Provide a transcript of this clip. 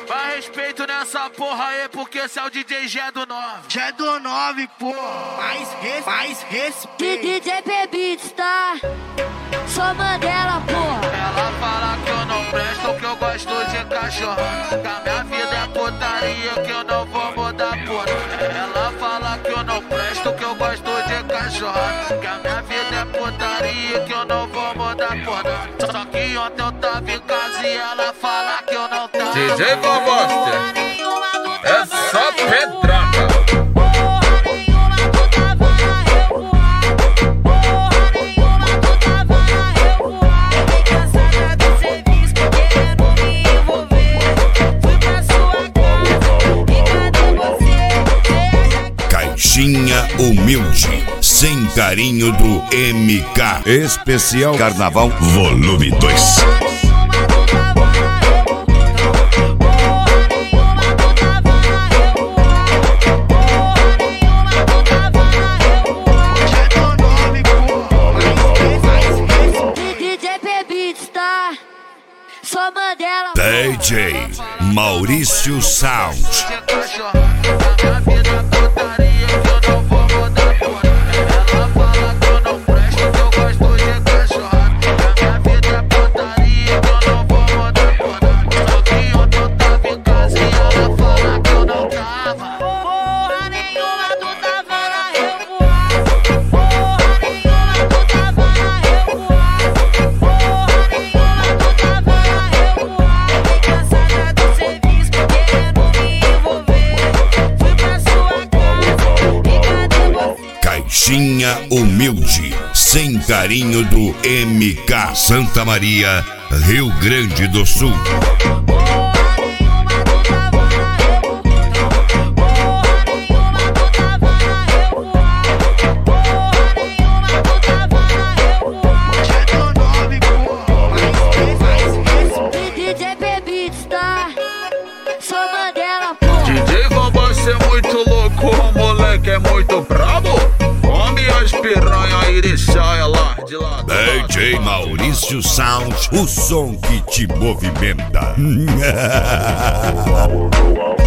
Vai respeito nessa porra aí, porque esse é o DJ Gé do 9. Gé do 9, pô. Mais respeito. DJ Beats, tá? Sou Mandela, porra. Ela fala que eu não presto, que eu gosto de cachorro. Que a minha vida é putaria, que eu não vou mudar, porra. Ela fala que eu não presto, que eu gosto de cachorro. Que a minha vida é putaria, que eu não vou mudar, porra. Só que ontem eu tava em casa e ela fala que eu não tava. DJ Valboster, é só pedrada. Caixinha Humilde, sem carinho do MK. Especial Carnaval Volume 2. Sou Mandela, DJ Maurício Sound. Caixinha Humilde, sem carinho do MK. Santa Maria, Rio Grande do Sul. DJ Beats, tá? Sou Mandela, porra. DJ Valboster é muito louco, o moleque é muito brabo. Come as piranha e sai lá de lado. DJ Maurício Sound, o som que te movimenta.